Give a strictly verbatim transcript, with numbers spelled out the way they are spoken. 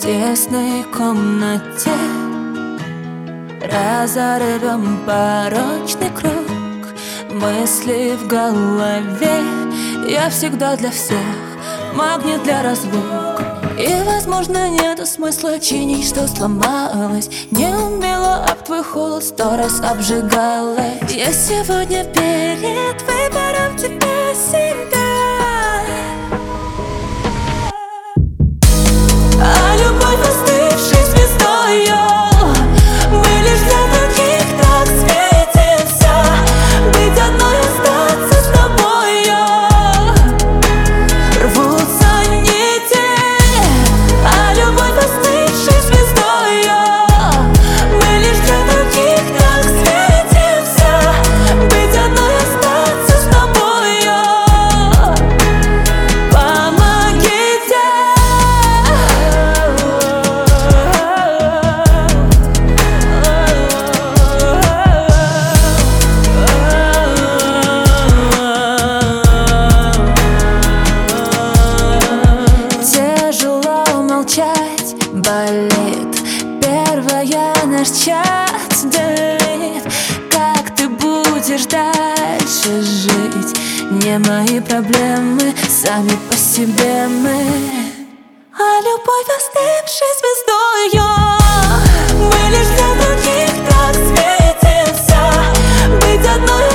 тесной комнате разорвем порочный круг. Мысли в голове, я всегда для всех, магнит для разлук. И, возможно, нету смысла чинить, что сломалось. Не умела об твой холод, сто раз обжигалась. Я сегодня перед выбором тебя себя. А любовь, остывшей звездою, мы лишь для других так светимся. Быть одной, остаться с тобою. Рвутся нити. А любовь, остывшей звездою, мы лишь для других так светимся. Быть одной, остаться с тобою. Помогите. Тяжело молчать, болит первая наш час, давит. Как ты будешь дальше жить? Не мои проблемы, сами по себе мы. А любовь, остывшей звездою, мы лишь для других так светимся. Быть одной,